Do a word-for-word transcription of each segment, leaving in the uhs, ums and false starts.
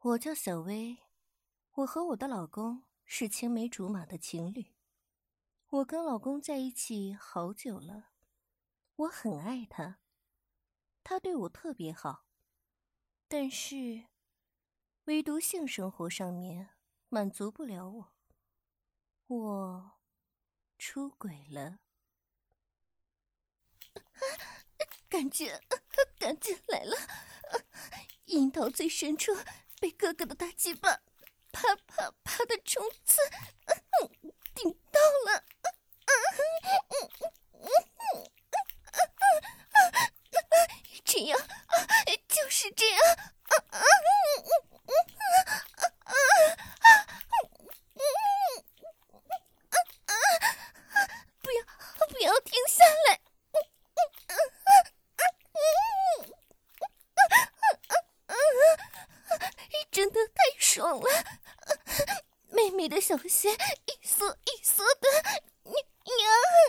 我叫小薇，我和我的老公是青梅竹马的情侣。我跟老公在一起好久了，我很爱他，他对我特别好，但是唯独性生活上面满足不了我，我出轨了。感觉感觉来了，阴道最深处被哥哥的大鸡巴啪啪啪的冲刺顶到了，这样就是这样，不要不要停下来，真的太爽了，妹妹的小穴一缩一缩的，呀，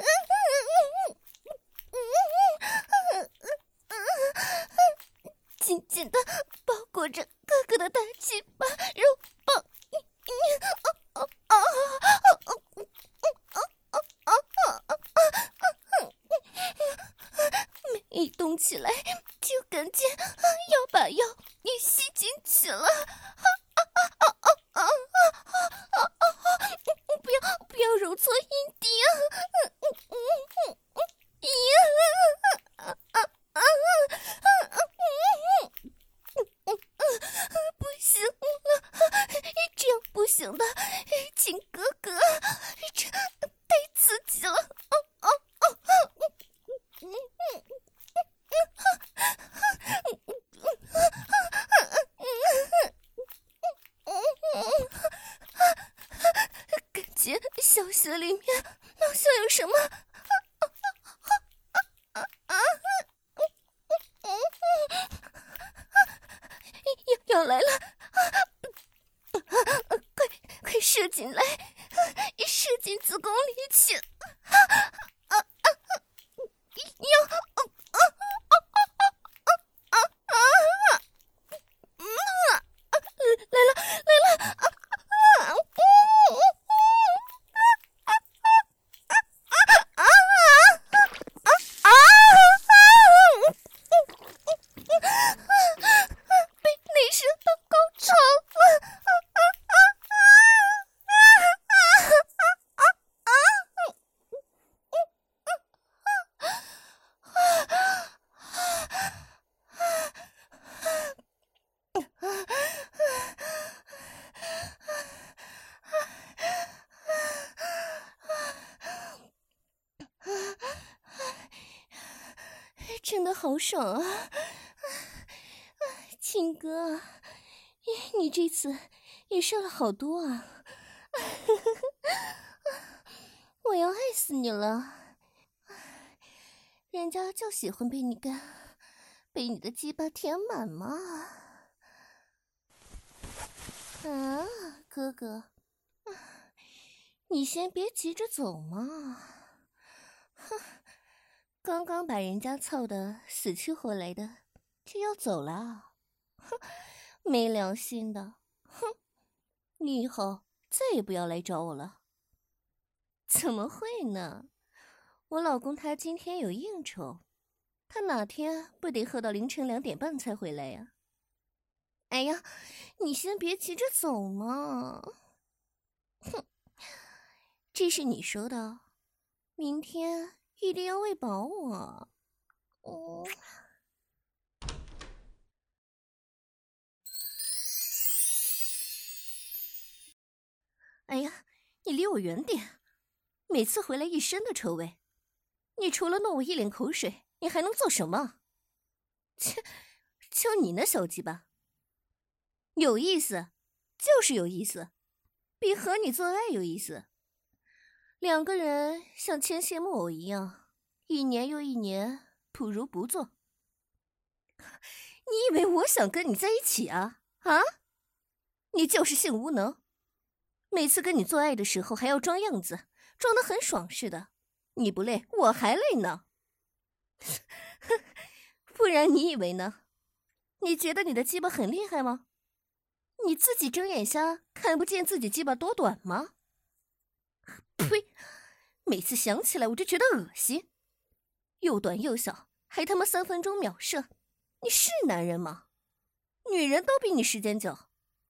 紧紧的包裹着哥哥的大鸡巴肉棒，每一动起来就感觉要把药也吸进去了，不要不要揉错阴蒂啊！不行了，这样不行的，亲哥哥，这太刺激了！感觉小穴里面好像有什么要要来了，快快射进来，射进子宫里去！真的好爽啊，亲哥，你这次也射了好多啊，我要爱死你了，人家就喜欢被你干，被你的鸡巴填满嘛。啊，哥哥，你先别急着走嘛，哼。刚刚把人家操得死去活来的，就要走了？哼，没良心的！哼，你以后再也不要来找我了。怎么会呢？我老公他今天有应酬，他哪天不得喝到凌晨两点半才回来呀？哎呀，你先别急着走嘛！哼，这是你说的，明天一定要喂饱我。嗯，哎呀，你离我远点！每次回来一身的臭味，你除了弄我一脸口水，你还能做什么？切，就你那小鸡巴，有意思，就是有意思，比和你做爱有意思。两个人像牵线木偶一样，一年又一年，不如不做。你以为我想跟你在一起啊？啊？你就是性无能，每次跟你做爱的时候还要装样子，装得很爽似的。你不累，我还累呢。不然你以为呢？你觉得你的鸡巴很厉害吗？ 你自己睁眼瞎看不见自己鸡巴多短吗？呸！每次想起来我就觉得恶心，又短又小，还他妈三分钟秒射，你是男人吗？女人都比你时间久。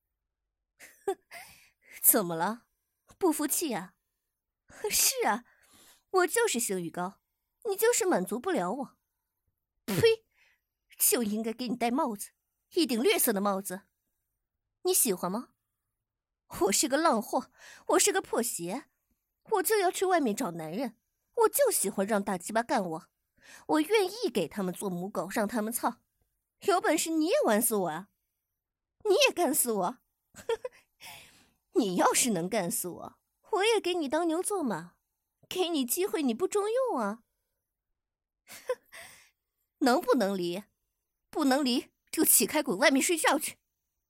怎么了？不服气啊？是啊，我就是性欲高，你就是满足不了我。呸！就应该给你戴帽子，一顶绿色的帽子。你喜欢吗？我是个浪货，我是个破鞋，我就要去外面找男人，我就喜欢让大鸡巴干我，我愿意给他们做母狗，让他们操。有本事你也玩死我啊！你也干死我！你要是能干死我，我也给你当牛做马，给你机会你不中用啊！能不能离？不能离就起开滚外面睡觉去。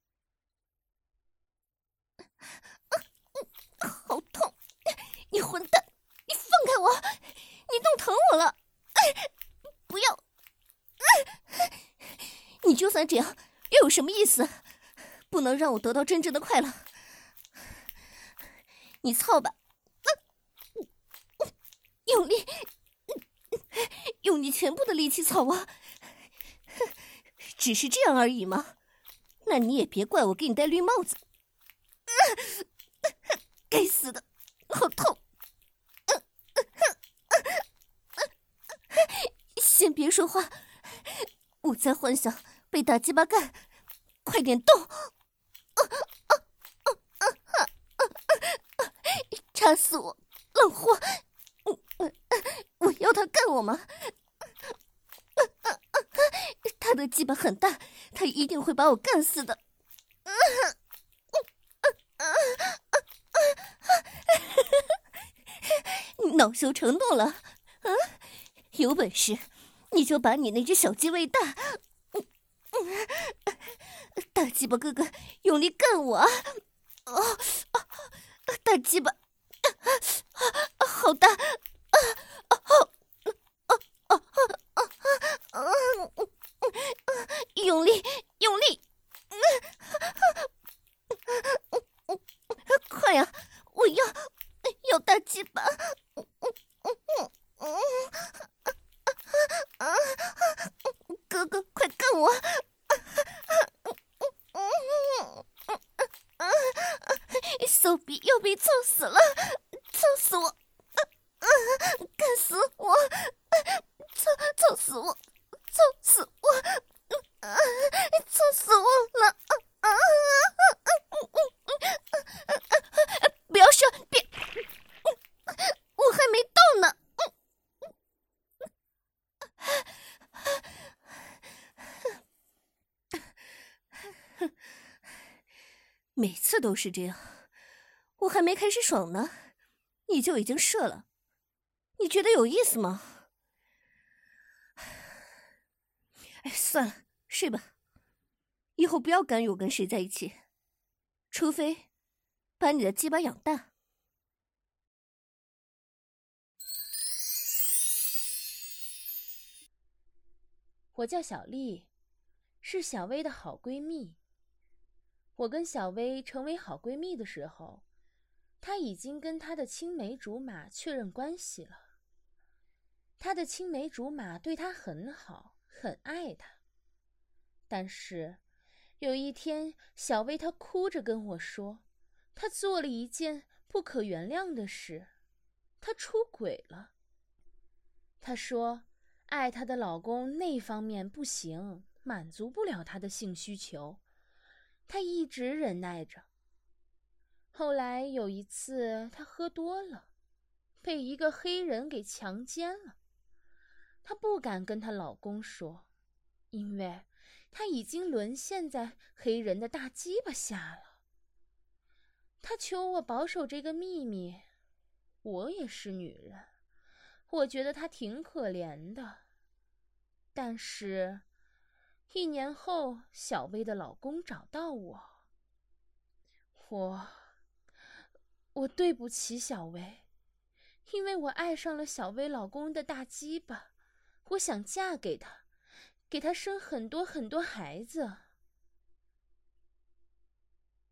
好痛！你混蛋！你放开我！你弄疼我了！不要！你就算这样，又有什么意思？不能让我得到真正的快乐。你操吧！用力！用你全部的力气操我！只是这样而已吗？那你也别怪我给你戴绿帽子。该死的，好痛！先别说话，我在幻想被大鸡巴干，快点动！插死我，冷货！我要他干我吗？他的鸡巴很大，他一定会把我干死的。你恼羞成怒了？啊，有本事你就把你那只小鸡喂大！大鸡巴哥哥，用力干我啊！哦，大鸡巴，好大！用力，用力！快呀！我要要大鸡巴！哥哥，快干我！手臂又被揍死了，揍死我！干死我！揍揍死我！揍死我！揍死我了！不要射！别！我还没动呢！每次都是这样，我还没开始爽呢，你就已经射了，你觉得有意思吗？哎，算了，睡吧，以后不要敢有跟谁在一起，除非把你的鸡巴养大。 我叫小丽，是小薇的好闺蜜。我跟小薇成为好闺蜜的时候，她已经跟她的青梅竹马确认关系了。她的青梅竹马对她很好，很爱她。但是有一天，小薇她哭着跟我说，她做了一件不可原谅的事，她出轨了。她说爱她的老公那方面不行，满足不了她的性需求，她一直忍耐着。后来有一次她喝多了，被一个黑人给强奸了。她不敢跟她老公说，因为她已经沦陷在黑人的大鸡巴下了。她求我保守这个秘密，我也是女人，我觉得她挺可怜的。但是一年后，小薇的老公找到我，我我对不起小薇，因为我爱上了小薇老公的大鸡巴，我想嫁给他，给他生很多很多孩子。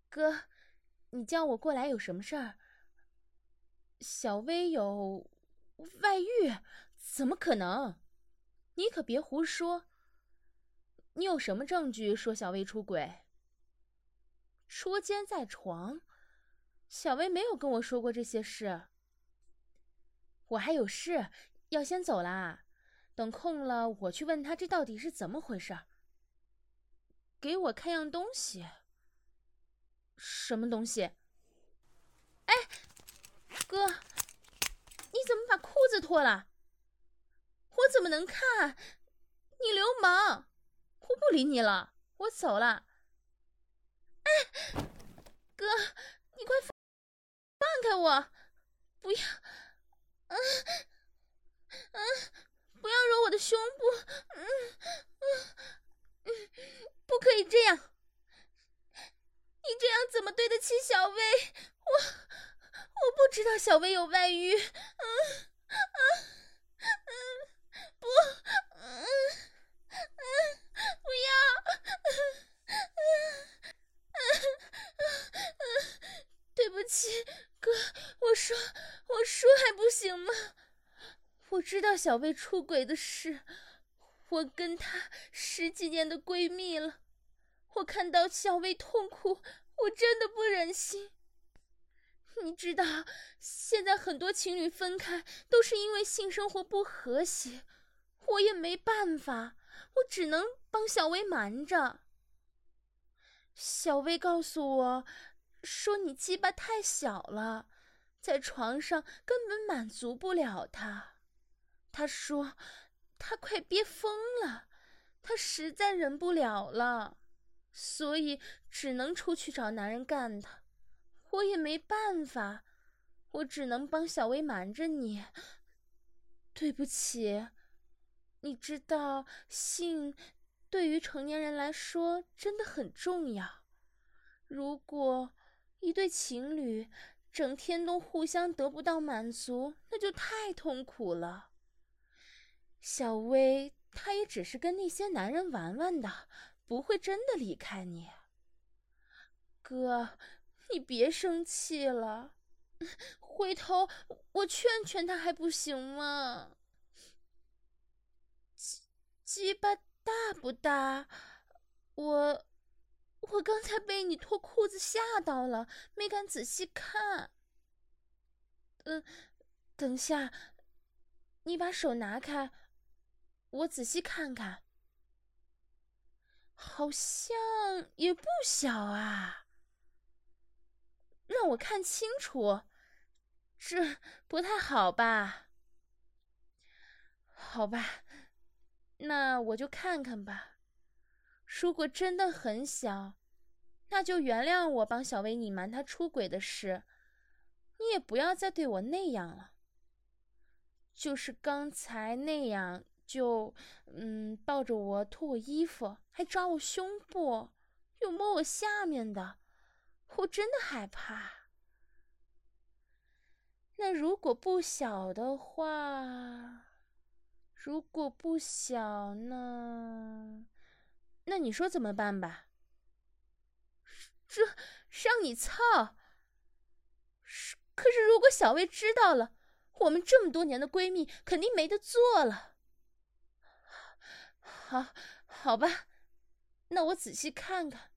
哥，你叫我过来有什么事儿？小薇有外遇？怎么可能？你可别胡说。你有什么证据说小薇出轨？捉奸在床？小薇没有跟我说过这些事。我还有事，要先走啦。等空了，我去问她这到底是怎么回事。给我看样东西。什么东西？哎，哥，你怎么把裤子脱了？我怎么能看？你流氓！我不理你了，我走了。哎，哥，你快放开我！不要，嗯嗯，不要揉我的胸部，嗯嗯嗯，不可以这样！你这样怎么对得起小薇？我我不知道小薇有外遇，嗯嗯嗯，不，嗯嗯，不要，嗯嗯嗯，对不起，哥，我说我说还不行吗？我知道小薇出轨的事，我跟她十几年的闺蜜了，我看到小薇痛苦，我真的不忍心。你知道，现在很多情侣分开都是因为性生活不和谐，我也没办法，我只能帮小薇瞒着。小薇告诉我，说你鸡巴太小了，在床上根本满足不了她。她说，她快憋疯了，她实在忍不了了，所以只能出去找男人干她。我也没办法，我只能帮小薇瞒着你。对不起，你知道性对于成年人来说真的很重要。如果一对情侣整天都互相得不到满足，那就太痛苦了。小薇她也只是跟那些男人玩玩的，不会真的离开你。哥，你别生气了，回头我劝劝他还不行吗？鸡鸡巴大不大？我我刚才被你脱裤子吓到了，没敢仔细看。嗯，等下，你把手拿开，我仔细看看。好像也不小啊，让我看清楚，这不太好吧？好吧，那我就看看吧。如果真的很小，那就原谅我帮小薇隐瞒她出轨的事，你也不要再对我那样了。就是刚才那样，就嗯抱着我脱我衣服，还抓我胸部，又摸我下面的，我真的害怕。那如果不小的话，如果不小呢？那你说怎么办吧？这让你操！可是如果小薇知道了，我们这么多年的闺蜜肯定没得做了。好，好吧，那我仔细看看。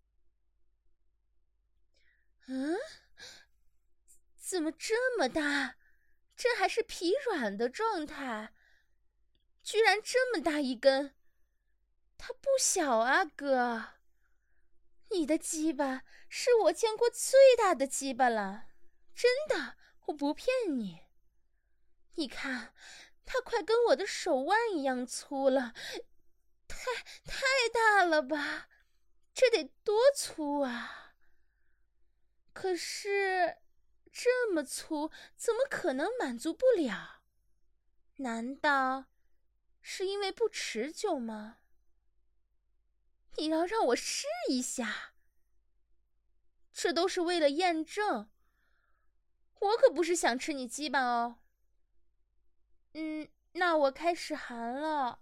嗯，怎么这么大？这还是疲软的状态，居然这么大一根！它不小啊，哥。你的鸡巴是我见过最大的鸡巴了，真的，我不骗你。你看，它快跟我的手腕一样粗了，太太大了吧？这得多粗啊！可是这么粗，怎么可能满足不了？难道是因为不持久吗？你要让我试一下？这都是为了验证。我可不是想吃你鸡巴哦。嗯，那我开始含了。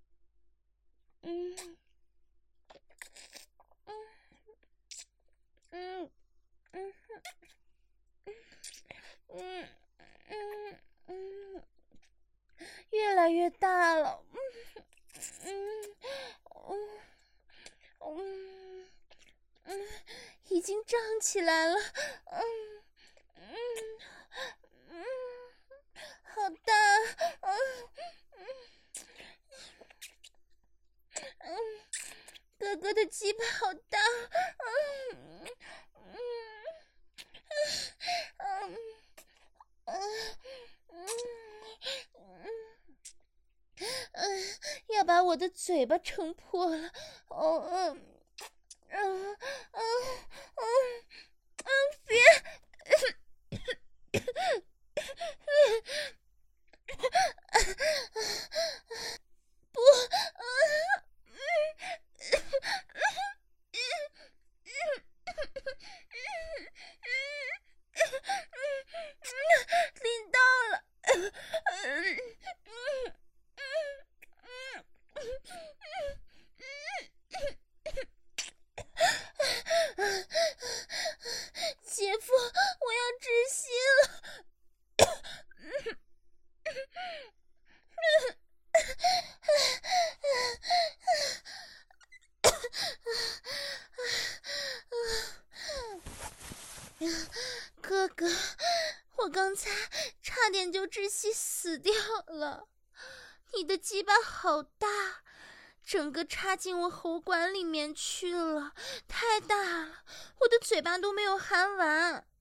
嗯，嗯， 嗯嗯嗯嗯嗯，越来越大了。嗯嗯嗯嗯嗯，已经胀起来了。嗯嗯嗯，好大。嗯嗯嗯，哥哥的鸡巴好大。嗯嗯嗯嗯嗯嗯，要把我的嘴巴撑破了。哦嗯嗯嗯嗯嗯，别！不！淋到了。姐夫，我要窒息了。哥哥，我刚才差点就窒息死掉了。你的鸡巴好大，整个插进我喉管里面去了，太大了，我的嘴巴都没有含完。啊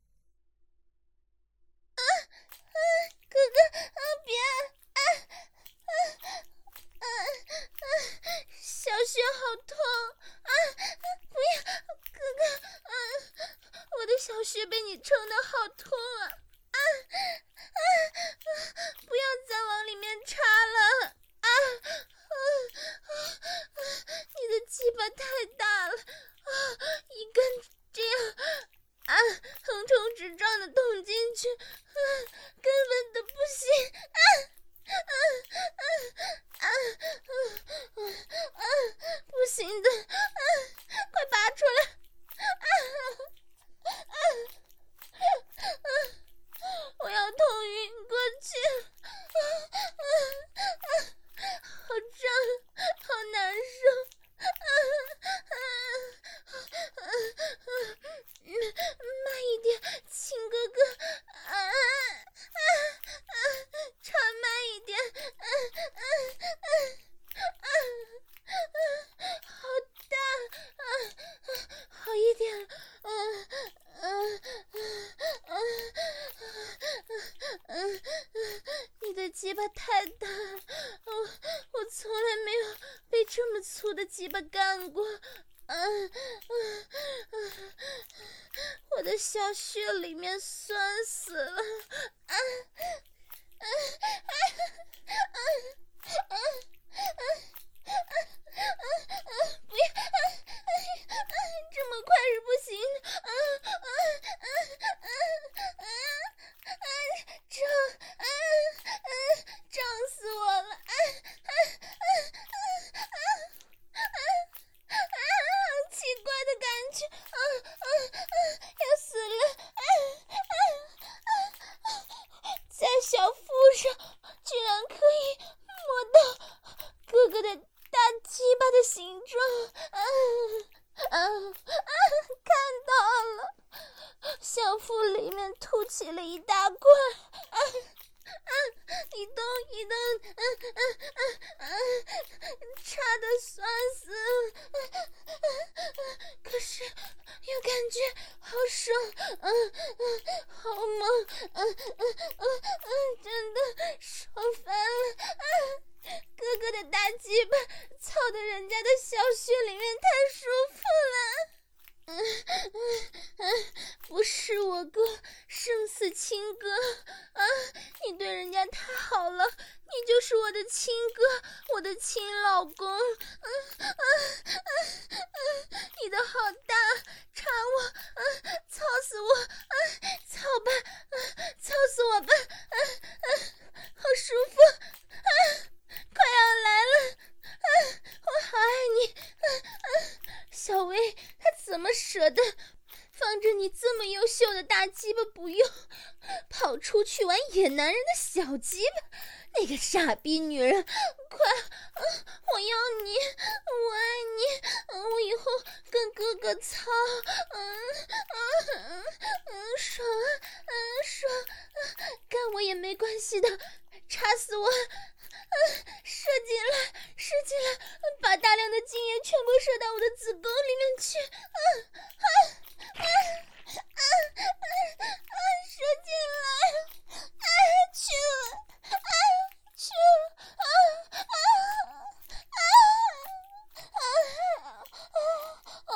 啊，哥哥，啊别！啊啊啊啊！小穴好痛！啊啊，不要，哥哥！啊，我的小穴被你撑得好痛啊！啊啊啊！不要再往里面插了！啊啊啊啊！你的鸡巴太大了啊！一根这样啊横冲直撞的捅进去，啊，根本的不行！啊啊啊啊啊啊！不行的！啊，快拔出来！啊啊啊！我要痛晕过去！啊啊啊！好胀，好难受！啊啊啊啊！慢一点，亲哥哥！啊啊啊！插慢一点！啊啊啊啊啊！好大！啊啊，好一点！嗯嗯嗯嗯嗯，你的鸡巴太大了，我我从来没有被这么粗的鸡巴干过。嗯嗯嗯，我的小穴里面酸死了。啊啊啊啊啊啊啊啊！不要！啊啊啊！这么快是不行的！啊啊啊啊啊啊！胀！啊啊！胀死我了！啊啊啊啊啊啊啊！奇怪的感觉！啊啊啊！要死了！啊啊啊啊！在小腹上居然可以摸到哥哥的大鸡巴的形状！啊啊啊！看到了，小腹里面凸起了一大块！啊啊！一动一动！嗯嗯嗯嗯，插得酸死了！可是又感觉好爽！嗯嗯，好猛！嗯嗯嗯嗯，真的爽翻了！啊！哥哥的大鸡巴操的人家的小穴里面太舒服了。嗯嗯嗯，不是我哥，生死亲哥啊！你对人家太好了，你就是我的亲哥，我的亲老公。嗯嗯嗯嗯，你的好大，插我，嗯，操死我，嗯，操吧，嗯，操死我吧，嗯嗯，好舒服，嗯，快要来了，嗯，我好爱你，嗯嗯，小薇她怎么舍得放巴不用，跑出去玩野男人的小鸡巴。那个傻逼女人，快，嗯，我要你，我爱你，嗯，我以后跟哥哥操，嗯嗯嗯嗯，爽啊，嗯爽，嗯，干我也没关系的，插死我，嗯，射进来，射进来，把大量的精液全部射到我的子宫里面去，嗯嗯嗯嗯嗯嗯，射进来了，哎，去了。啊！去了！啊啊啊啊啊啊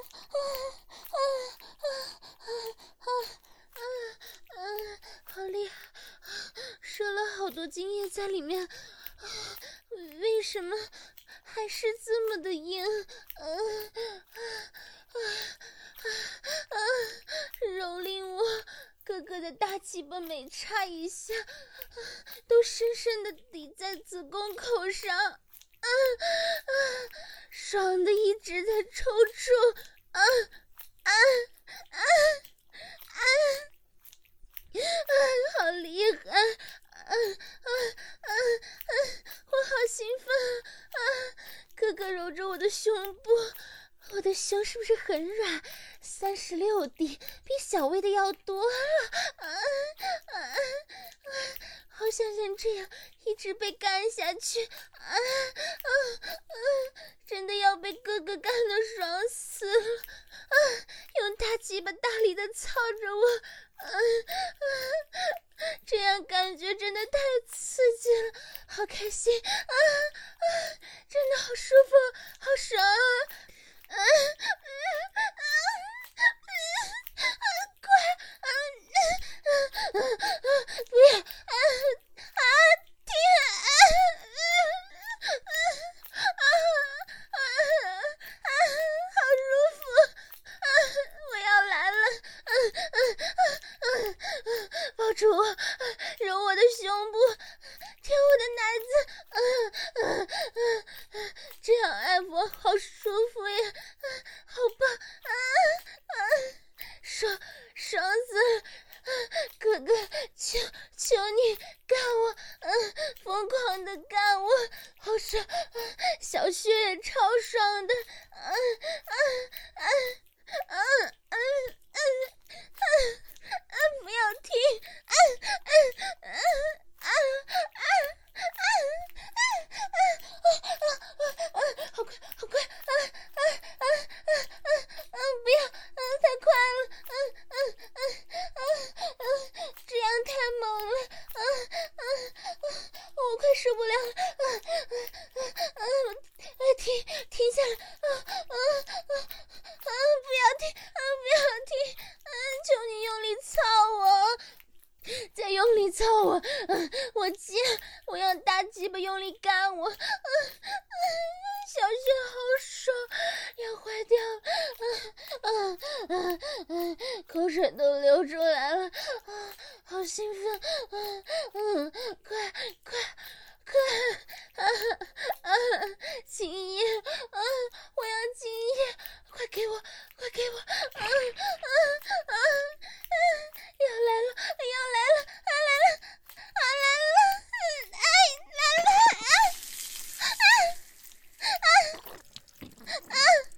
啊啊！好厉害，射了好多精液在里面，为什么还是这么的硬？嗯啊啊！蹂躏我！哥哥的大鸡巴每插一下，都深深的抵在子宫口上，啊啊，爽的一直在抽搐，啊啊啊啊啊！好厉害，啊啊啊啊！我好兴奋啊！哥哥揉着我的胸部。我的胸是不是很软？三十六 D， 比小薇的要多了。啊啊啊！好想像这样一直被干下去。啊啊啊！真的要被哥哥干得爽死了。啊！用大鸡巴大力的操着我。啊啊！这样感觉真的太刺激了，好开心啊啊！真的好舒服，好爽啊！啊啊啊啊！快啊啊啊啊！不要啊啊！停啊啊啊啊啊！好舒服啊！我要来了！啊啊啊啊啊！抱住我，揉我的胸部，舔我的奶子，啊啊啊！这样爱我好舒服呀，啊，好棒啊啊！爽爽死了！啊，哥哥，求求你干我，嗯、啊，疯狂的干我，好爽！啊，小穴也超爽的，啊啊啊啊啊啊啊啊！不要停！啊啊啊啊啊啊啊啊啊！好快，好快！啊啊啊啊啊啊！不要！啊，太快了！嗯嗯嗯嗯嗯，这样太猛了！啊啊啊！我快受不了了！啊啊啊啊！停停下来！啊啊啊啊！不要停！啊不要停！啊，求你用力操我！再用力操我！啊，我接！我要大鸡巴用力干我！啊啊！小穴好爽，要坏掉了！啊啊啊啊！口水都流出来了！啊，好兴奋！嗯、啊、嗯，快快快！啊啊！精液！啊，我要精液！快给我！快给我！啊啊啊啊！要来了！要来了！啊来了！啊来了！哎来了！啊啊啊啊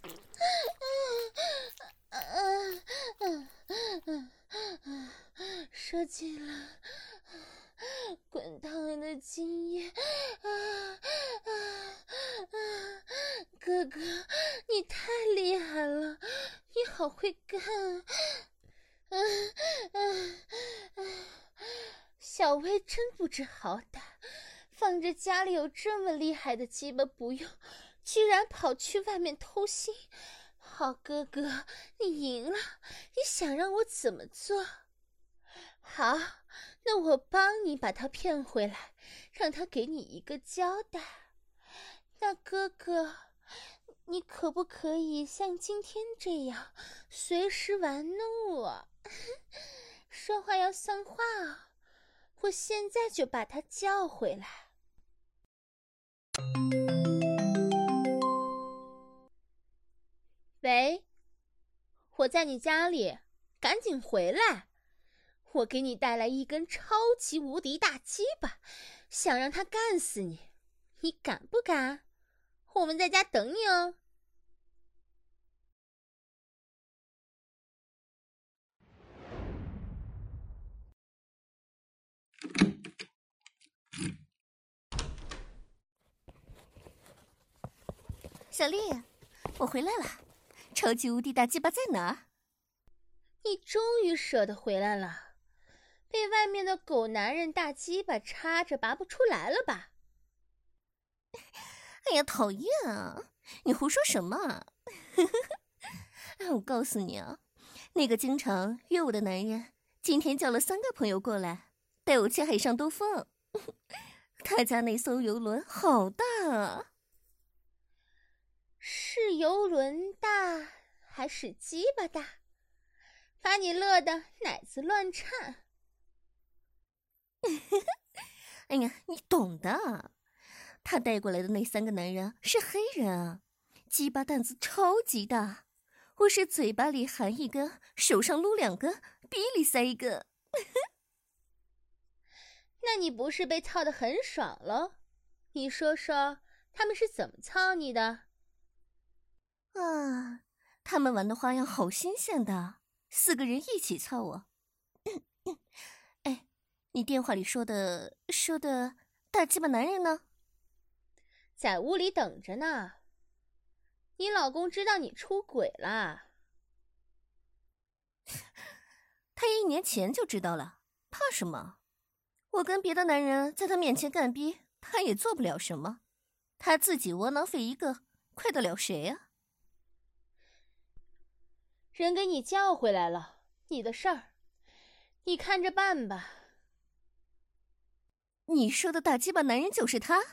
啊啊啊！射进了滚烫的精液！啊啊啊！哥哥，你太厉害了，你好会干！嗯嗯嗯，小薇真不知好歹，放着家里有这么厉害的鸡巴不用，居然跑去外面偷腥。好哥哥，你赢了，你想让我怎么做？好，那我帮你把他骗回来，让他给你一个交代。那哥哥，你可不可以像今天这样随时玩弄我？说话要算话哦，我现在就把他叫回来。喂，我在你家里，赶紧回来， 我给你带来一根超级无敌大鸡巴，想让他干死你，你敢不敢？我们在家等你哦。 小丽，我回来了，超级无敌大鸡巴在哪？ 你终于舍得回来了，被外面的狗男人大鸡巴插着拔不出来了吧？ 哎呀，讨厌啊！你胡说什么？我告诉你啊，那个经常约我的男人，今天叫了三个朋友过来，带我去海上兜风。他家那艘游轮好大啊！ 是游轮大还是鸡巴大？把你乐得奶子乱颤。 哎呀，你懂的。他带过来的那三个男人是黑人啊，鸡巴蛋子超级大，我是嘴巴里含一个，手上撸两个，鼻里塞一个。 那你不是被操得很爽咯？你说说，他们是怎么操你的？ 啊，他们玩的花样好新鲜的，四个人一起操我。哎，你电话里说的说的大鸡巴男人呢？ 在屋里等着呢。你老公知道你出轨了。 他一年前就知道了，怕什么？我跟别的男人在他面前干逼，他也做不了什么。他自己窝囊废一个，快得了谁啊？ 人给你叫回来了，你的事儿，你看着办吧。 你说的大鸡巴男人就是他？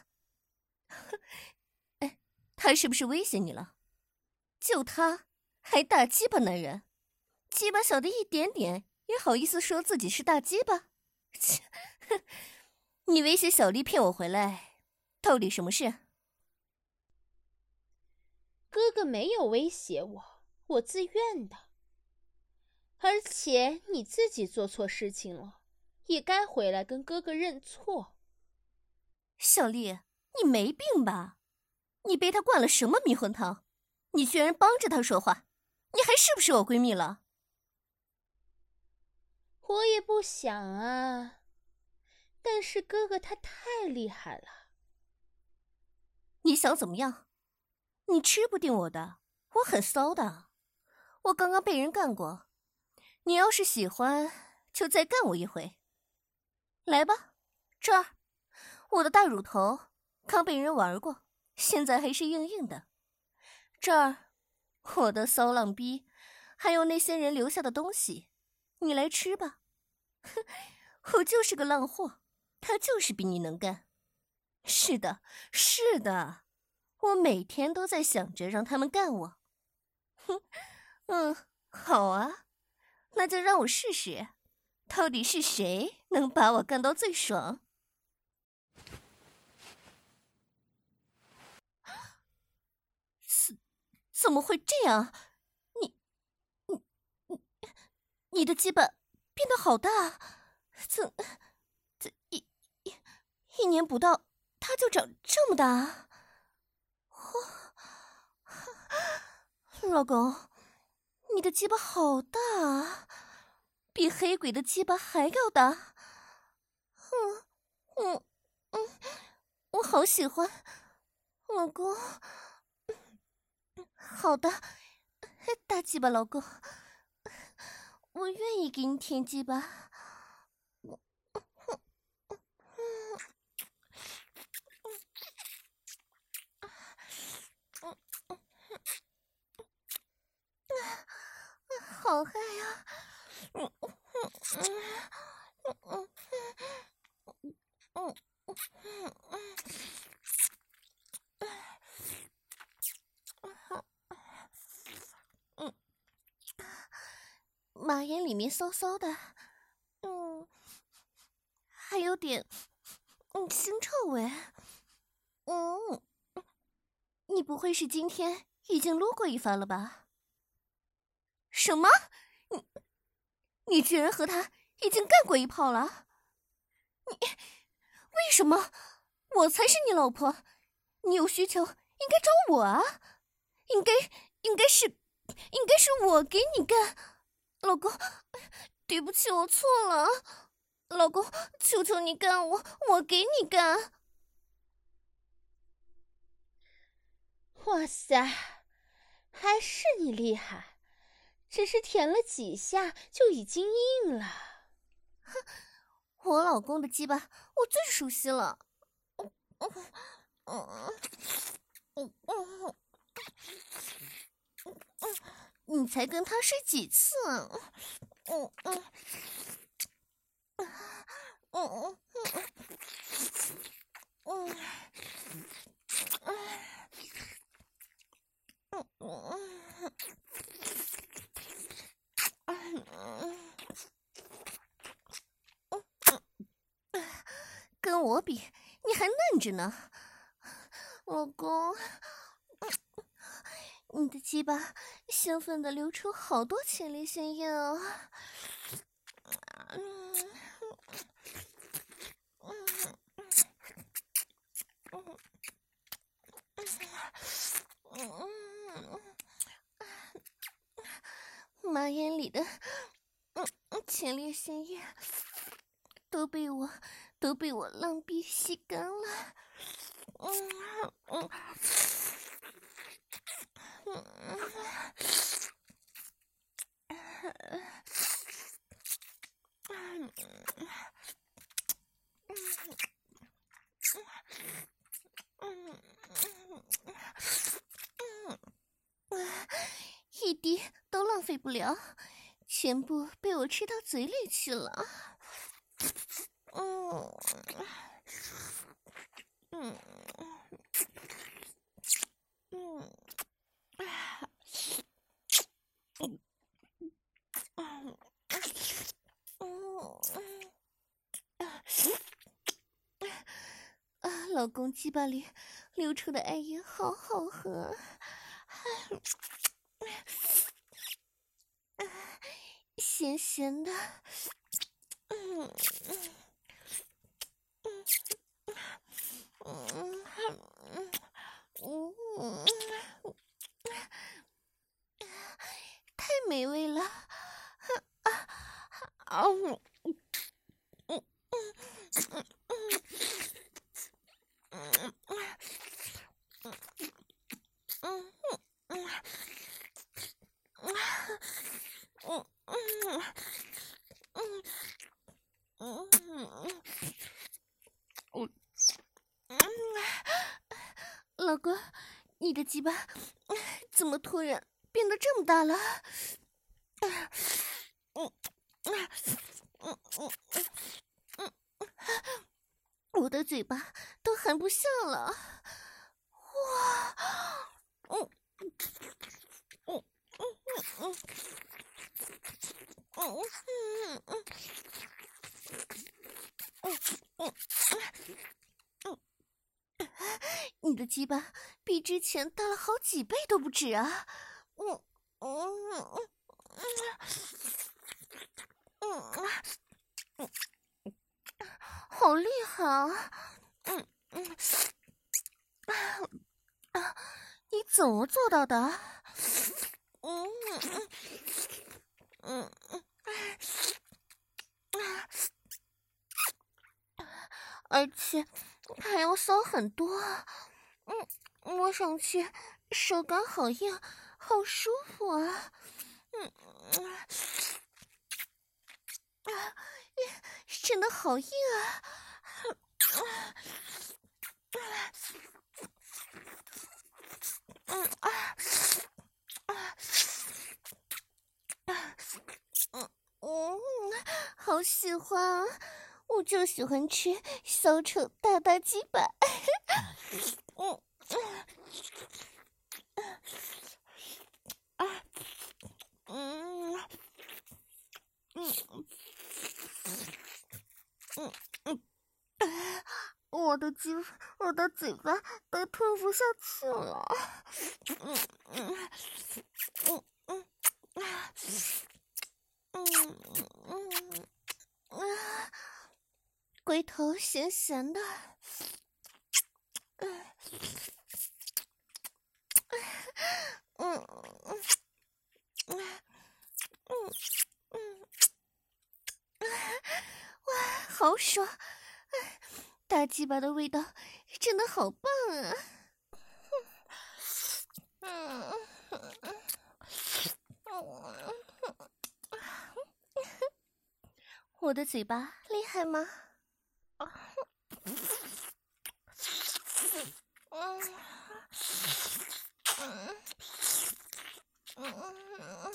哎，他是不是威胁你了？就他，还大鸡巴男人，鸡巴小的一点点，也好意思说自己是大鸡巴？切，你威胁小丽骗我回来，到底什么事？ 哥哥没有威胁我，我自愿的。而且你自己做错事情了，也该回来跟哥哥认错。 小丽，你没病吧？你被他灌了什么迷魂汤？你居然帮着他说话，你还是不是我闺蜜了？ 我也不想啊，但是哥哥他太厉害了。 你想怎么样？你吃不定我的，我很骚的。我刚刚被人干过，你要是喜欢，就再干我一回。来吧，这儿，我的大乳头刚被人玩过，现在还是硬硬的。这儿，我的骚浪逼，还有那些人留下的东西，你来吃吧。哼，我就是个浪货，他就是比你能干。是的，是的，我每天都在想着让他们干我。哼，嗯，好啊，那就让我试试，到底是谁能把我干到最爽？怎怎么会这样？你你你你的鸡巴变得好大，怎怎一一一年不到，它就长这么大？老公，你的鸡巴好大啊，比黑鬼的鸡巴还要大。嗯嗯嗯，我好喜欢，老公。好的，大鸡巴老公，我愿意给你舔鸡巴。好嗨呀！嗯嗯嗯嗯嗯嗯，马眼里面骚骚的，嗯，还有点嗯腥臭味。嗯，你不会是今天已经撸过一番了吧？什么？你你居然和他已经干过一炮了。你为什么？我才是你老婆，你有需求应该找我啊，应该应该是应该是我给你干。老公，对不起，我错了。老公，求求你干我，我给你干。 哇塞，还是你厉害，只是舔了几下就已经硬了。 哼，我老公的鸡巴我最熟悉了。嗯嗯嗯嗯嗯，你才跟他睡几次？嗯嗯嗯嗯嗯嗯，跟我比，你还嫩着呢，老公。你的鸡巴兴奋地流出好多前列腺液啊！嗯马眼里的嗯前列腺液都被我都被我浪逼吸干了。嗯嗯嗯一滴都浪费不了，全部被我吃到嘴里去了。嗯嗯嗯嗯嗯啊，老公鸡巴里流出的爱液好好喝，咸咸的。嗯嗯嗯嗯嗯，太美味了！啊啊嗯嗯嗯嗯嗯嗯嗯嗯嗯嗯老公，你的鸡巴怎么突然变得这么大了？嗯嗯嗯嗯嗯，我的嘴巴都含不下了。哇！嗯嗯嗯嗯嗯嗯嗯嗯嗯嗯，你的鸡巴比之前大了好几倍都不止啊！嗯嗯嗯嗯嗯，好厉害啊！嗯嗯啊，你怎么做到的？嗯嗯嗯嗯，而且还要骚很多。嗯，摸上去手感好硬，好舒服啊！嗯啊，真的好硬啊！嗯啊啊嗯嗯，好喜欢啊！我就喜欢吃小丑大大鸡巴。嗯啊嗯嗯嗯嗯，我的鸡，我的嘴巴都吞不下去了。嗯嗯嗯嗯嗯嗯嗯。 啊，龟头咸咸的，嗯嗯嗯嗯嗯，哇，好爽！大鸡巴的味道真的好棒啊！嗯嗯我的嘴巴厉害吗？嗯嗯嗯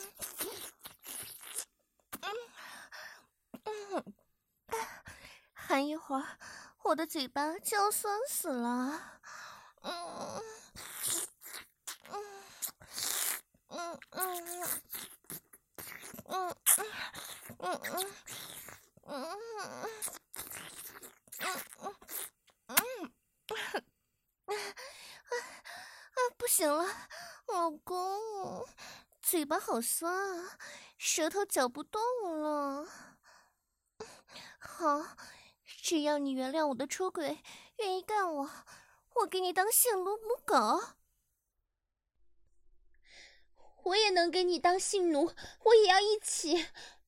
嗯，含一会儿，我的嘴巴就要酸死了。嗯嗯嗯嗯嗯嗯嗯嗯嗯啊！不行了，老公，嘴巴好酸啊，舌头嚼不动了。好，只要你原谅我的出轨，愿意干我，我给你当性奴母狗。 我也能给你当性奴，我也要一起。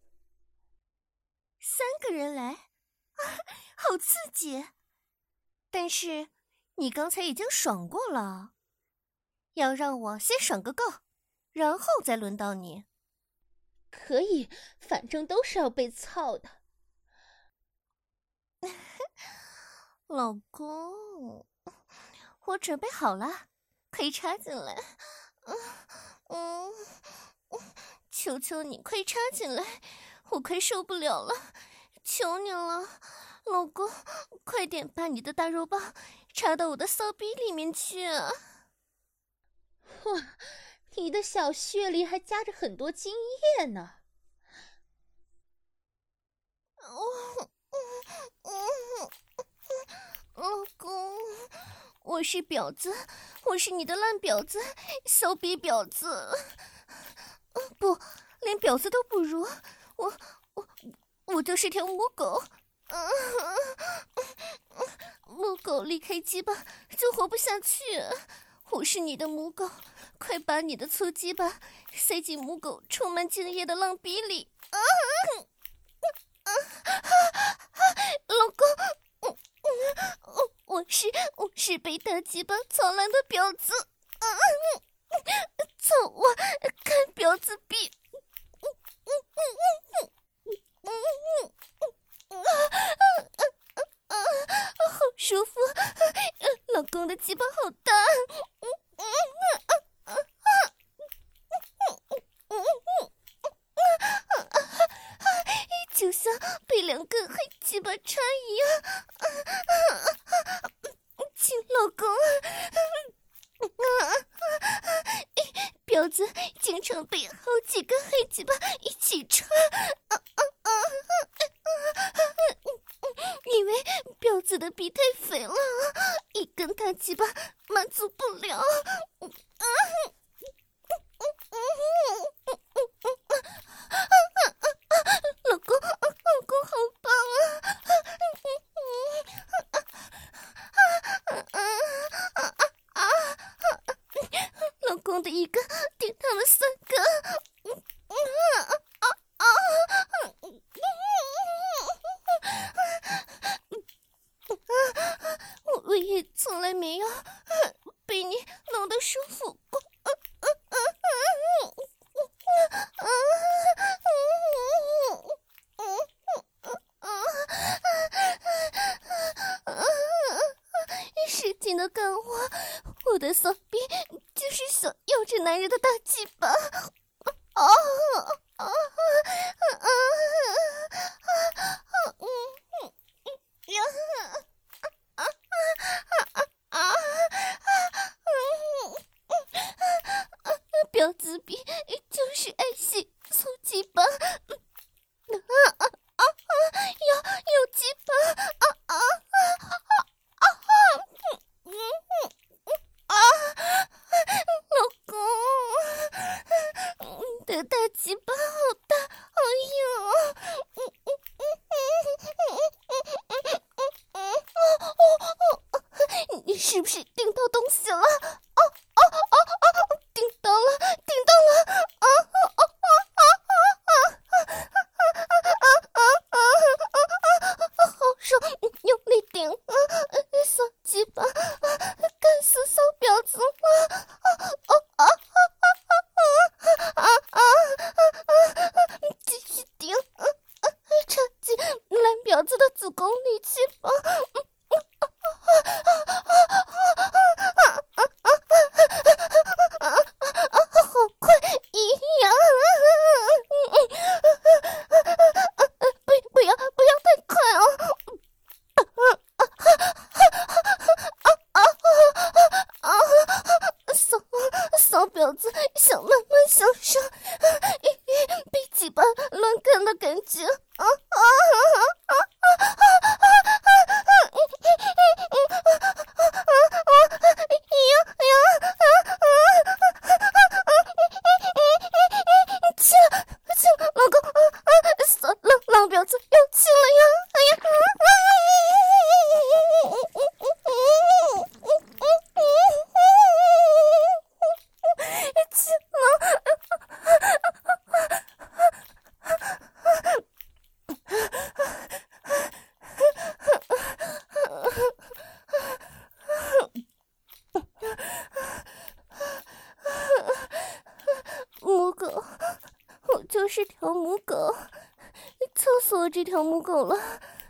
三个人来，啊，好刺激！但是你刚才已经爽过了，要让我先爽个够，然后再轮到你。 可以，反正都是要被操的。 老公，我准备好了，可以插进来。嗯嗯，求求你快插进来，我快受不了了，求你了，老公，快点把你的大肉棒插到我的骚逼里面去啊！ 哇，你的小穴里还夹着很多精液呢。 哦，嗯嗯，老公，我是婊子，我是你的烂婊子，骚逼婊子。不，连婊子都不如，我我我就是条母狗。母狗离开鸡巴就活不下去，我是你的母狗，快把你的粗鸡巴塞进母狗充满精液的浪逼里。啊啊啊！老公，嗯嗯，我是我是被大鸡巴操烂的婊子，啊，操我，看婊子逼，嗯嗯嗯嗯嗯嗯啊，好舒服，老公的鸡巴好大，嗯嗯啊啊啊！就像被两根黑鸡巴插一样，亲老公，婊子经常被好几根黑鸡巴一起插，因为婊子的逼太肥了，一根大鸡巴满足不了。老公，老公好棒啊！老公的一个顶他们三个。我也从来没有被你弄得舒服过。使劲的干我，我的骚逼就是想要着男人的大鸡巴。啊啊啊啊！嗯嗯呀啊啊啊啊！婊子逼就是爱惜粗鸡巴。啊啊啊！有有鸡巴！啊啊啊啊！嗯嗯啊！老公，你的大鸡巴好大！哎呦！嗯嗯嗯是不是顶到东西了？哦哦哦哦，顶到了，顶到了！啊啊啊啊啊啊啊啊！好爽，用力顶啊！小鸡巴，干死小婊子了！啊啊啊啊啊啊啊！继续顶，插进蓝婊子的子宫里去吧！好快！咦呀！不不要不要太快哦！骚骚婊子想慢慢享受被鸡巴乱干的感觉啊啊啊啊！气了，气了，老公，浪浪婊子要气了呀！哎呀！气了！母狗，我就是条母狗，操死我这条母狗了！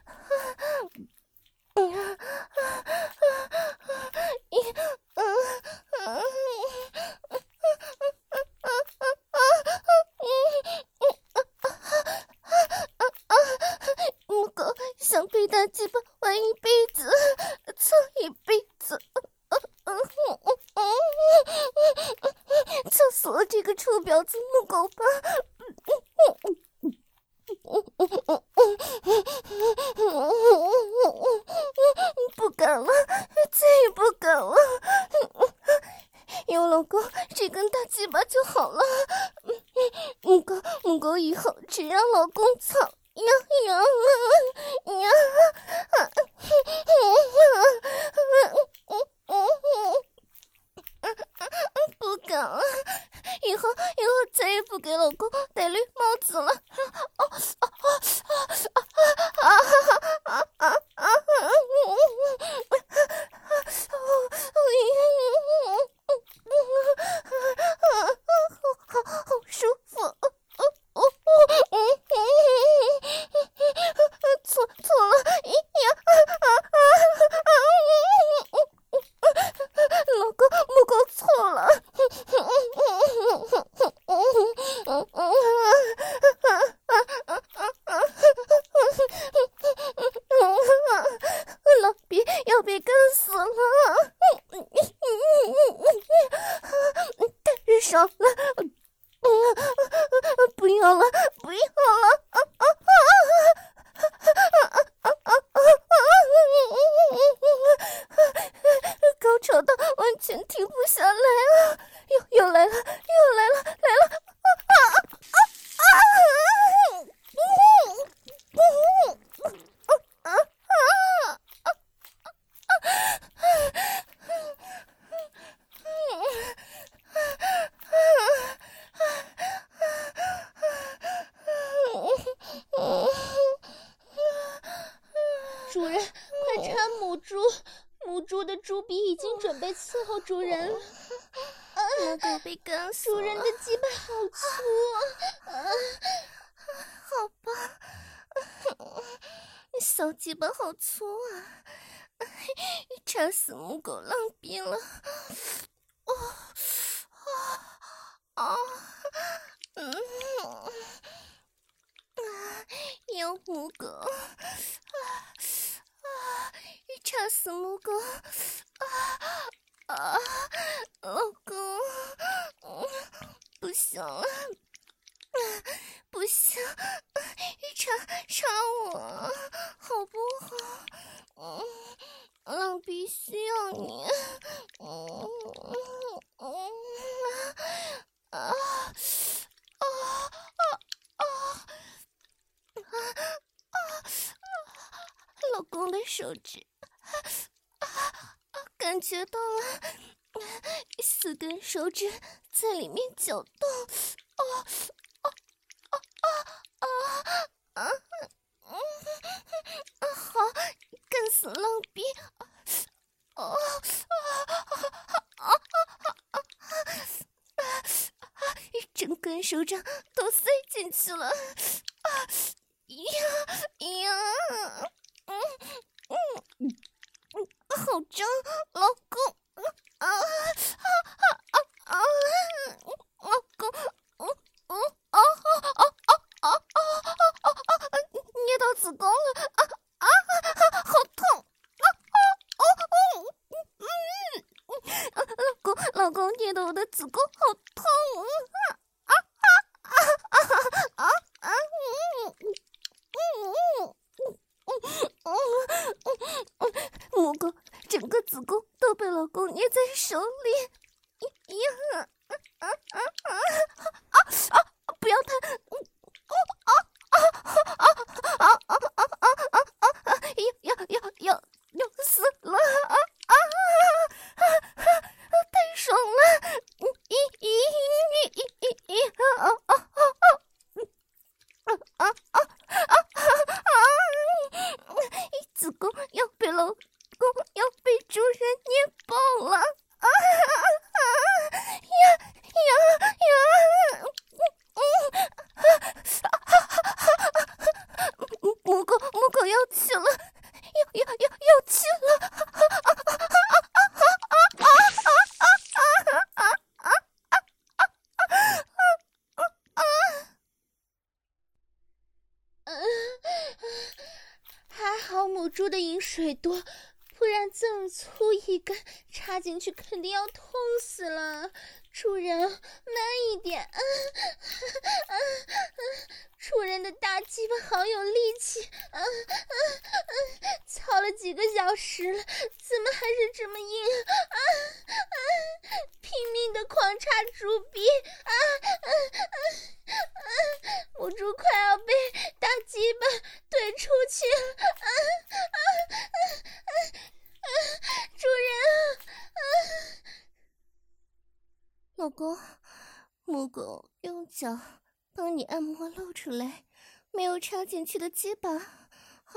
母狗想被大鸡巴玩一辈子，操一辈子！操死我这个臭婊子母狗吧！不敢了，再也不敢了。有老公这根大鸡巴就好了。母狗母狗以后只让老公操呀呀呀！不敢了，以后以后再也不给老公戴绿帽子了。哦哦哦啊啊啊啊啊！好好舒服。错错了，呀！老公，母狗错了。老鳖要被干死了，太爽了！不要了，不要了！高潮到完全停不下来了，又又来了，又来了，来了！啊啊啊！啊啊！ 主人，快搀母猪！母猪的猪鼻已经准备伺候主人了。 母狗被干死了， 主人的鸡巴好粗啊！ 好吧，小鸡巴好粗啊！插死母狗浪逼了！哦啊啊嗯啊！有母狗啊啊！插死母狗啊啊！老公，嗯，不行了。不行，插插我好不好？嗯，浪逼需要你。嗯嗯啊啊啊啊啊啊！老公的手指啊啊， 感觉到了四根手指在里面搅动。哦哦哦哦啊啊嗯啊！好，干死浪逼！哦啊啊啊啊！整根手掌都塞进去了！啊呀呀！嗯嗯嗯嗯，好脏，老公！啊啊啊啊啊！老公！嗯嗯啊啊啊啊啊啊啊！捏到子宫了！啊啊！好痛！啊啊哦哦嗯嗯，老公老公捏到我的子宫，好痛啊！啊啊啊啊啊啊！嗯嗯嗯嗯嗯，母狗整个子宫都被老公捏在手里，呀啊啊啊啊啊！不要弹！啊啊啊啊啊啊啊啊啊！要要要要要死了！啊啊啊！太爽了！咦咦咦咦咦咦！啊啊啊啊啊啊啊啊！子宫要被老公要被主人捏爆了！啊啊呀呀呀！嗯，母狗母狗要去了，要要要要去了！ 还好母猪的饮水多，不然这么粗一根插进去肯定要痛死了。主人，慢一点！啊啊啊！主人的大鸡巴好有力气，啊啊啊！操了几个小时了，怎么还是这么硬？啊啊！拼命的狂插猪逼！啊啊啊啊！母猪快要被大鸡巴怼出去了！啊啊啊啊啊！主人啊！ 老公，母狗用脚帮你按摩露出来没有插进去的鸡巴，啊，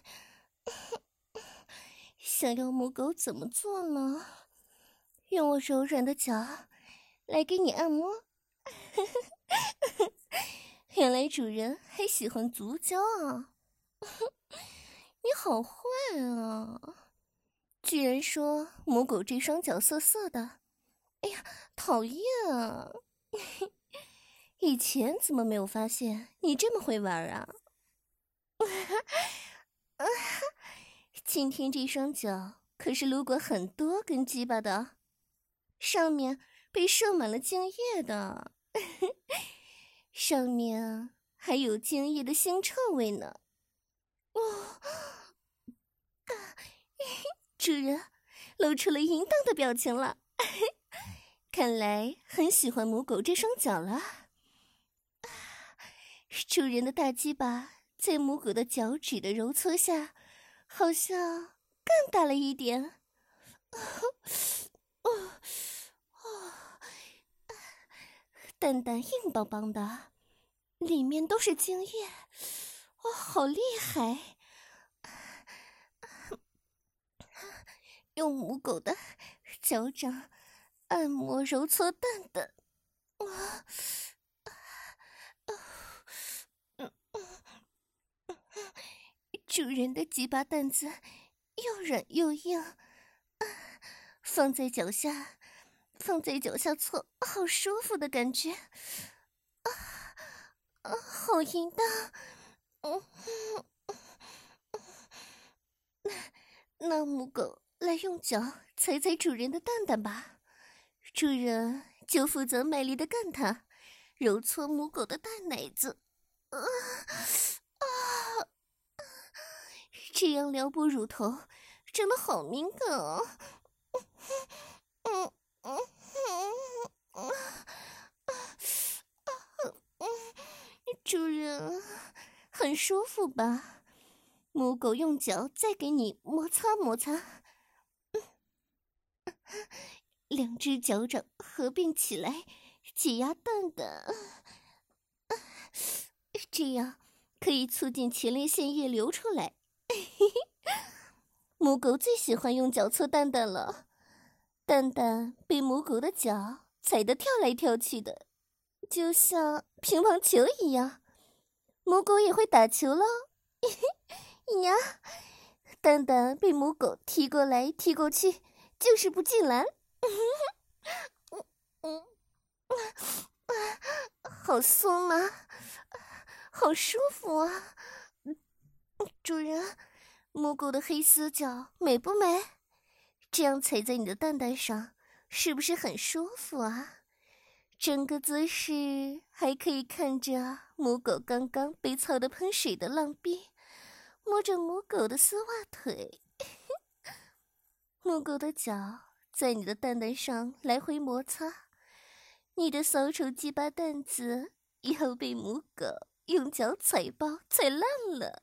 想要母狗怎么做呢？用我柔软的脚来给你按摩。原来主人还喜欢足胶啊！你好坏啊！居然说母狗这双脚涩涩的，哎呀，讨厌啊！以前怎么没有发现你这么会玩啊？今天这双脚可是撸过很多根鸡巴的，上面被射满了精液的，上面还有精液的腥臭味呢。哦，主人露出了淫荡的表情了，看来很喜欢母狗这双脚了。主人的大鸡巴在母狗的脚趾的揉搓下，好像更大了一点。哦哦，蛋蛋硬邦邦的，里面都是精液，哇、哦，好厉害！用母狗的脚掌按摩揉搓蛋蛋，哇！主人的鸡巴蛋子又软又硬，啊，放在脚下，放在脚下搓，好舒服的感觉，啊啊，好淫荡！嗯，那那母狗来用脚踩踩主人的蛋蛋吧，主人就负责卖力的干它，揉搓母狗的大奶子，啊啊！这样撩拨乳头真的好敏感啊！嗯嗯嗯嗯，主人很舒服吧？母狗用脚再给你摩擦摩擦。 两只脚掌合并起来，挤压蛋蛋，这样可以促进前列腺液流出来。母狗最喜欢用脚搓蛋蛋了，蛋蛋被母狗的脚踩得跳来跳去的，就像乒乓球一样。母狗也会打球咯。呀，蛋蛋被母狗踢过来踢过去，就是不进篮。好松啊，好舒服啊。主人，母狗的黑丝脚美不美？这样踩在你的蛋蛋上，是不是很舒服啊？整个姿势还可以看着母狗刚刚被操得喷水的浪逼，摸着母狗的丝袜腿。母狗的脚在你的蛋蛋上来回摩擦，你的骚臭鸡巴蛋子要被母狗用脚踩爆踩烂了。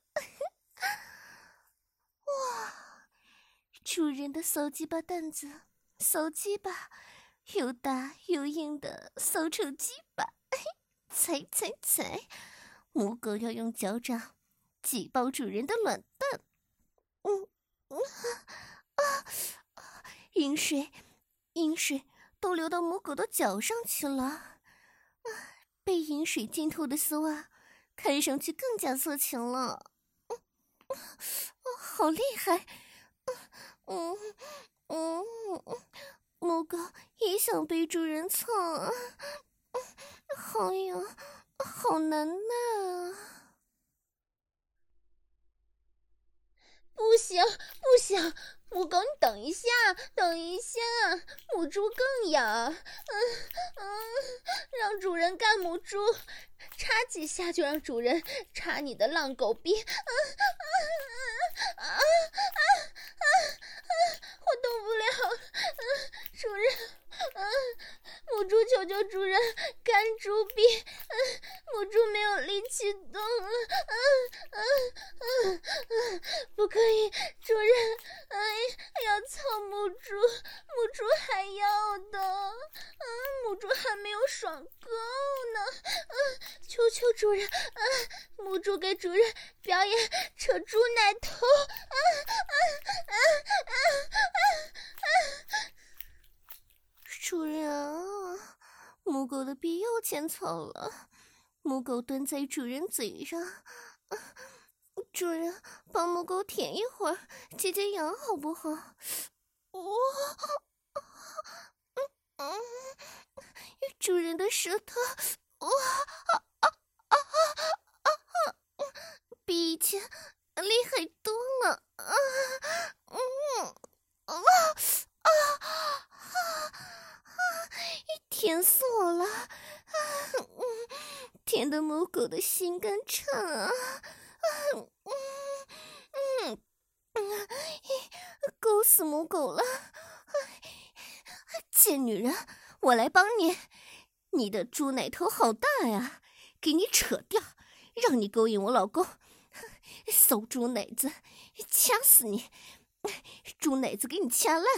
哇，主人的骚鸡巴蛋子，骚鸡巴，又大又硬的骚臭鸡巴，踩踩踩！母狗要用脚掌挤爆主人的卵蛋。嗯嗯啊啊！饮水，饮水都流到母狗的脚上去了。啊，被饮水浸透的丝袜，看上去更加色情了。嗯嗯，好厉害！嗯嗯嗯，母狗也想被主人操啊！好痒，好难耐啊！ 不行，不行，母狗，你等一下，等一下，母猪更痒。嗯嗯，让主人干母猪，插几下就让主人插你的浪狗逼。啊啊啊啊啊啊！我动不了。嗯，主人，嗯，母猪求求主人干猪逼。嗯，母猪没有力气动了。嗯嗯嗯嗯，不可以，主人，哎，要操母猪，母猪还要的。嗯，母猪还没有爽够呢。嗯，求求主人，嗯，母猪给主人表演扯猪奶头。啊啊啊啊啊啊！ 主人啊，母狗的逼又欠操了。母狗蹲在主人嘴上，啊，主人帮母狗舔一会儿，解解痒好不好？哇，嗯嗯，主人的舌头，哇啊啊啊啊啊！比以前厉害多了。啊嗯啊啊啊！甜死我了！啊嗯，甜的母狗的心肝颤啊！嗯嗯嗯，勾死母狗了！贱女人，我来帮你！你的猪奶头好大呀，给你扯掉，让你勾引我老公！骚猪奶子，掐死你！猪奶子给你掐烂！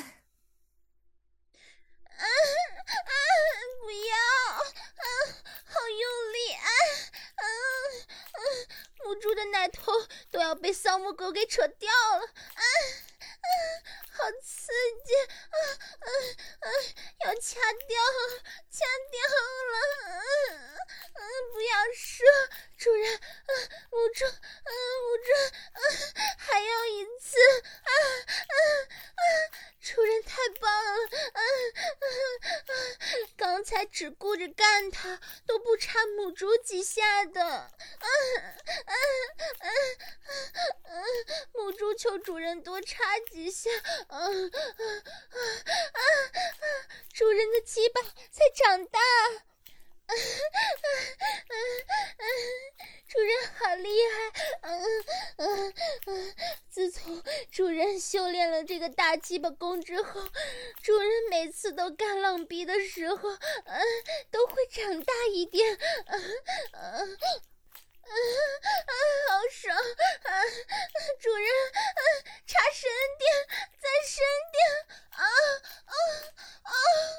啊啊！不要！啊，好用力啊！啊啊！母猪的奶头都要被骚母狗给扯掉了！啊啊！好刺激！啊啊啊！要掐掉，掐掉了！嗯、啊、嗯、啊，不要射，主人！啊，母猪！啊，母猪！啊，还要一次！啊啊啊！主人太棒了！啊啊啊！刚才只顾着干它，都不插母猪几下的。啊啊啊啊！母猪求主人多插几下。啊啊啊啊！主人的鸡巴才长大。啊啊啊啊！主人好厉害！嗯嗯嗯，自从主人修炼了这个大鸡巴功之后，主人每次都干浪逼的时候，嗯，都会长大一点。嗯嗯嗯啊，好爽！啊，主人，啊，插深点，再深点！啊啊啊！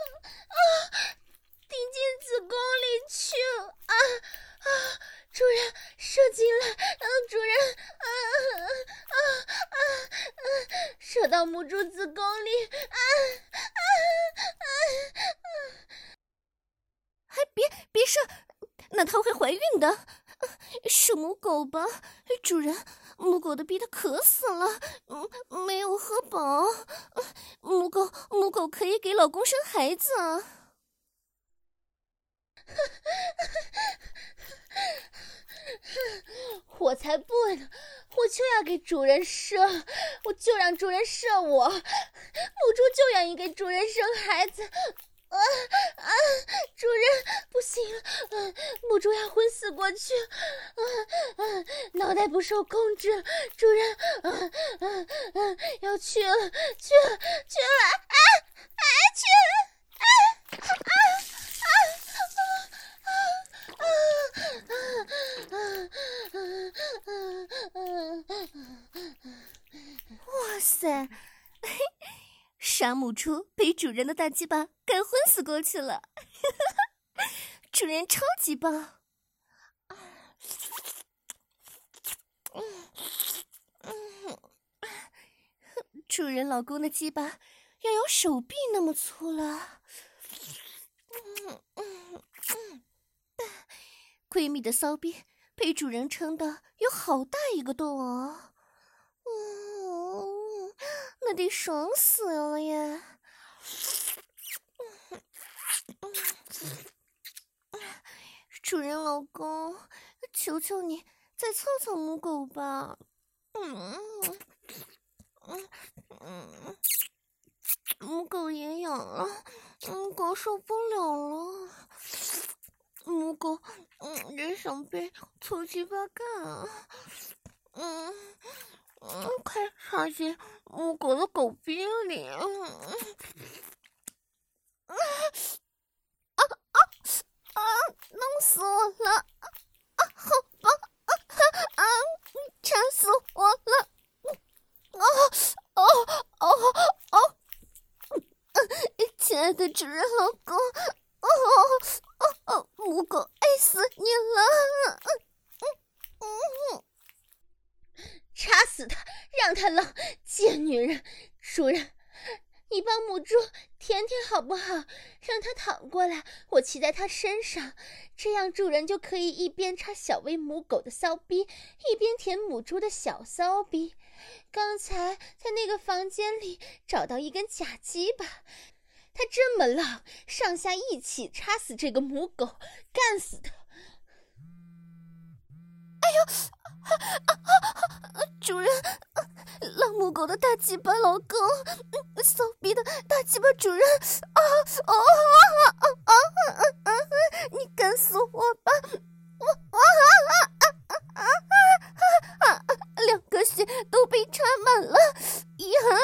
是，那它会怀孕的。是母狗吧？主人，母狗的逼它渴死了，嗯，没有喝饱。母狗，母狗可以给老公生孩子啊。 我才不呢！我就要给主人生，我就让主人射我。母猪就愿意给主人生孩子。啊啊！主人，不行了，啊、母猪要昏死过去，啊啊！脑袋不受控制，主人，啊啊啊！要去了，去了，去了！啊啊！去了！啊啊啊！ 哇塞！傻母猪被主人的大鸡巴干昏死过去了，主人超级棒。主人老公的鸡巴要有手臂那么粗了。闺蜜的骚逼被主人撑的有好大一个洞哦。嗯，那得爽死了呀！主人老公，求求你再凑凑母狗吧。嗯嗯嗯，母狗也痒了，母狗受不了了。母狗，嗯，也想被凑鸡巴干啊。嗯。嗯，快插进母狗的狗逼里！嗯、啊啊啊啊！弄死我了！啊，好棒！啊啊！插死我了！啊哦哦哦！亲爱的主人老公，哦哦哦！母狗爱死你了！嗯嗯。 插死他，让他浪！贱女人！主人，你帮母猪舔舔好不好？让它躺过来，我骑在它身上，这样主人就可以一边插小薇母狗的骚逼，一边舔母猪的小骚逼。刚才在那个房间里找到一根假鸡巴，它这么浪，上下一起插死这个母狗，干死它！ 哎呦！啊啊啊！主人，浪母狗的大鸡巴老公，骚逼的大鸡巴主人，啊哦啊啊啊啊啊！你干死我吧！我啊啊啊啊啊啊！两个血都被插满了，呀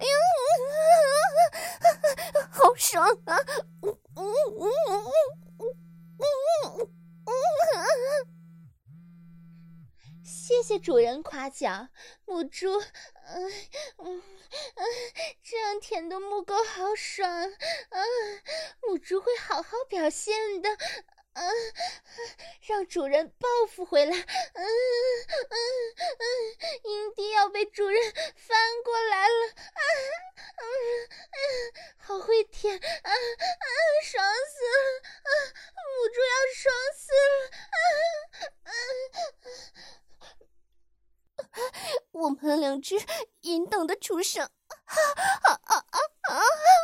呀，好爽啊！嗯嗯嗯嗯嗯嗯嗯。 谢谢主人夸奖，母猪，嗯嗯嗯，这样舔的母狗好爽，嗯，母猪会好好表现的，嗯，让主人报复回来，嗯嗯嗯，阴蒂要被主人翻过来了，啊嗯嗯，好会舔，啊啊，爽死了，啊，母猪要爽死了，啊啊啊！ 我们两只淫荡的畜生，啊啊啊啊啊！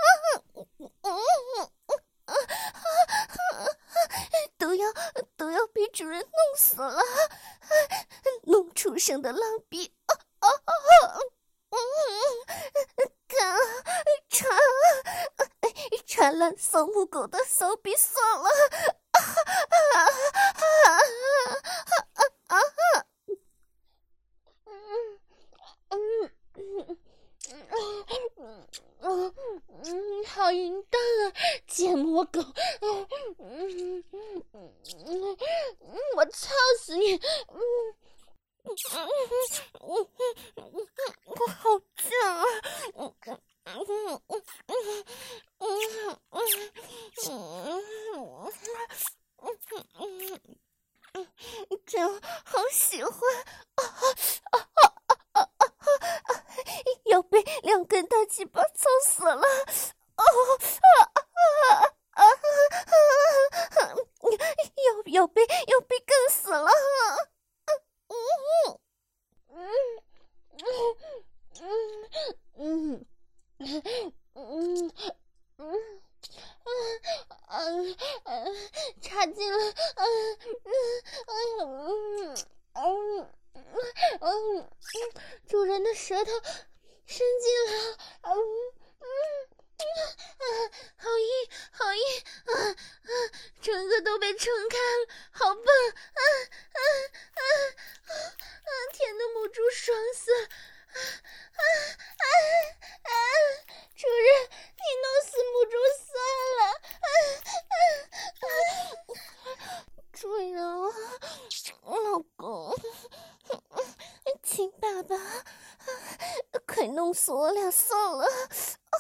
都要都要被主人弄死了，弄畜生的浪逼！啊啊啊！嗯，干插插烂骚母狗的骚逼算了！啊啊啊啊啊啊！ 嗯嗯嗯嗯嗯，好淫荡啊，贱魔狗！嗯嗯嗯嗯嗯，我操死你！嗯嗯嗯嗯，我好贱啊！嗯嗯嗯嗯嗯嗯嗯嗯，这样好喜欢啊啊啊啊啊啊！要被两根大鸡巴操死了！哦啊啊啊啊！ 嗯嗯，插进了，嗯嗯嗯嗯嗯，主人的舌头伸进了，嗯嗯嗯，好硬，好硬，啊啊，整个都被撑开了，好棒，啊啊啊啊啊！甜的母猪爽死了，啊啊啊啊！主人，你弄死母猪算了，啊啊啊！主人，老公，亲爸爸，快弄死我俩算了！啊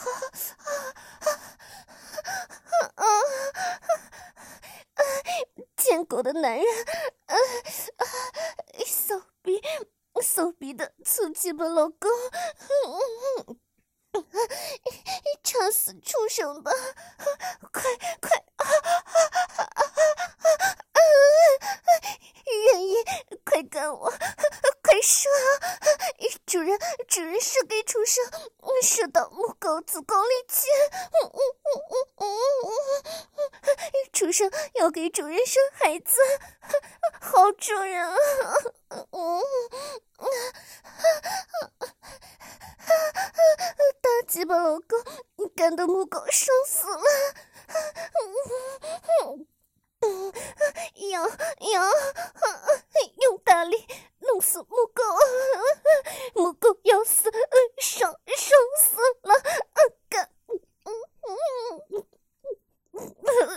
啊啊啊！贱狗的男人，啊啊！骚逼，骚逼的粗鸡巴老公，嗯嗯，插死畜生吧！快快啊啊啊啊！愿意，快干我，快射！主人，主人射给畜生，射到母狗子宫里去！嗯嗯嗯嗯嗯，畜生要给主人生孩子，好主人啊！嗯嗯，大鸡巴老公，干的母狗爽死了！嗯嗯，要要用大力弄死母狗，母狗要死，爽爽死了！干，嗯嗯嗯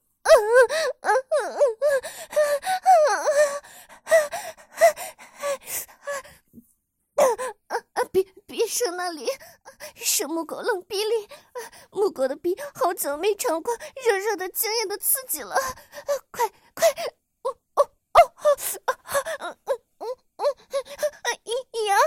嗯，别别射那里，射母狗冷逼里，母狗的逼好久没尝过热热的坚硬的刺激了，快快，哦哦哦哦，嗯嗯嗯嗯，哎呀，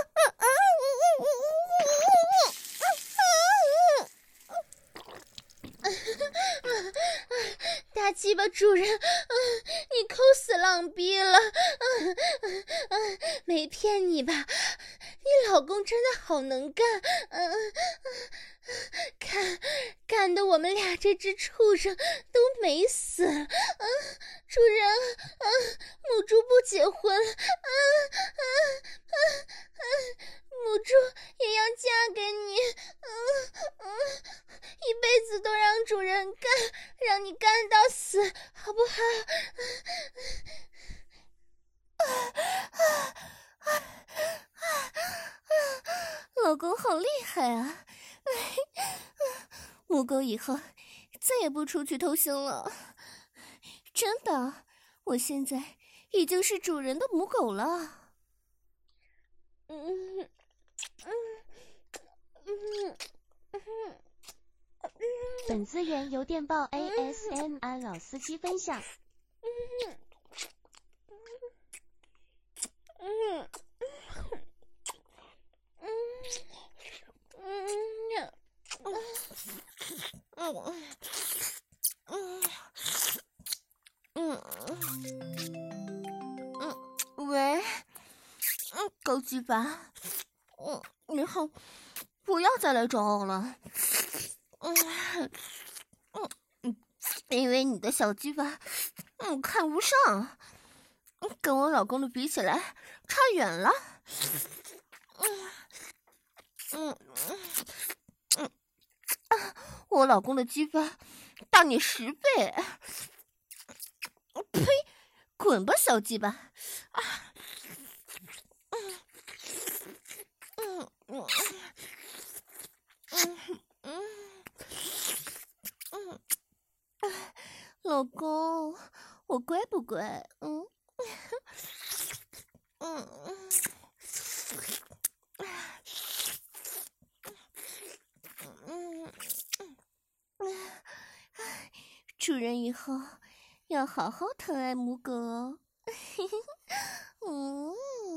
大鸡巴主人，嗯，你抠死浪逼了，嗯嗯嗯，没骗你吧？你老公真的好能干，嗯嗯，看，干得我们俩这只畜生都没死，嗯，主人，嗯，母猪不结婚，嗯嗯嗯嗯，母猪也要嫁给你，嗯嗯，一辈子都让主人干，让你干到死，好不好？ 老公好厉害啊！母狗以后再也不出去偷腥了，真的，我现在已经是主人的母狗了。 嗯嗯嗯嗯。 本资源由电报 A S M R 老司机分享。 嗯嗯嗯嗯嗯嗯嗯，喂，嗯，高鸡巴，嗯，以后不要再来找我了。嗯嗯嗯，因为你的小鸡巴，嗯，看不上，跟我老公的比起来差远了。嗯嗯嗯嗯，我老公的鸡巴大你十倍。呸！滚吧，小鸡巴！啊，嗯嗯嗯嗯嗯嗯嗯，老公，我乖不乖？嗯嗯嗯嗯，主人以后要好好疼爱母狗哦。嗯。